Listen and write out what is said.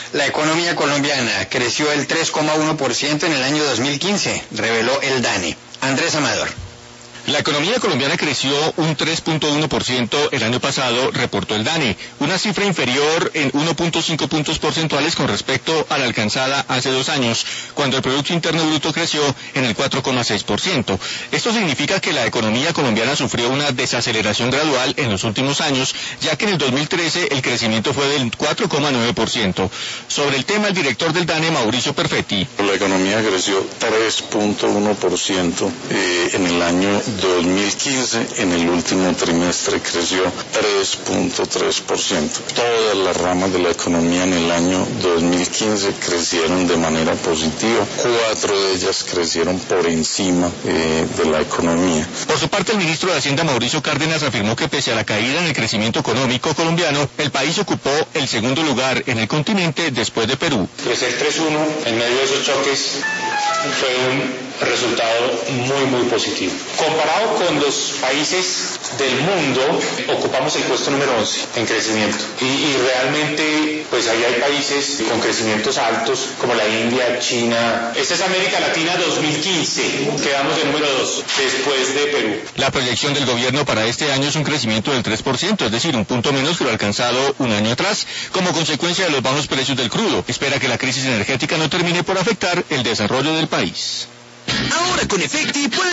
La economía colombiana creció el 3,1% en el año 2015, reveló el DANE. Andrés Amador. La economía colombiana creció un 3.1% el año pasado, reportó el DANE, una cifra inferior en 1.5 puntos porcentuales con respecto a la alcanzada hace 2 años, cuando el Producto Interno Bruto creció en el 4,6%. Esto significa que la economía colombiana sufrió una desaceleración gradual en los últimos años, ya que en el 2013 el crecimiento fue del 4,9%. Sobre el tema, el director del DANE, Mauricio Perfetti. La economía creció 3.1% en el año 2015, en el último trimestre creció 3.3%. Todas las ramas de la economía en el año 2015 crecieron de manera positiva, 4 de ellas crecieron por encima de la economía. Por su parte, el ministro de Hacienda, Mauricio Cárdenas, afirmó que pese a la caída en el crecimiento económico colombiano, el país ocupó el segundo lugar en el continente después de Perú. Crecer 3.1 en medio de esos choques fue un resultado muy positivo. Comparado con los países del mundo, ocupamos el puesto número 11 en crecimiento. Y realmente, pues ahí hay países con crecimientos altos, como la India, China. Esta es América Latina 2015. Quedamos en número 2, después de Perú. La proyección del gobierno para este año es un crecimiento del 3%, es decir, un punto menos que lo alcanzado un año atrás, como consecuencia de los bajos precios del crudo. Espera que la crisis energética no termine por afectar el desarrollo del país. Ahora con Efecti